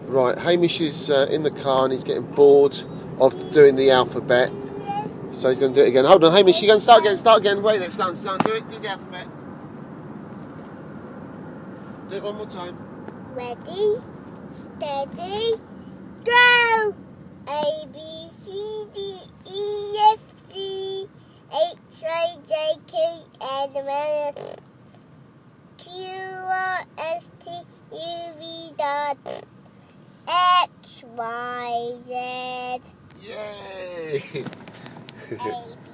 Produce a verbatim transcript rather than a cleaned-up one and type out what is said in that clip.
Right, Hamish is uh, in the car and he's getting bored of doing the alphabet. So he's going to do it again. Hold on, Hamish, you're going to start again, start again. Wait, let's start, start, do it, do the alphabet. Do it one more time. Ready, steady, go! A, B, C, D, E, F, G, H, I, J, K, L, M, N, Q, R, S, T, U, V, dot, X, Y, Z. Yay! A,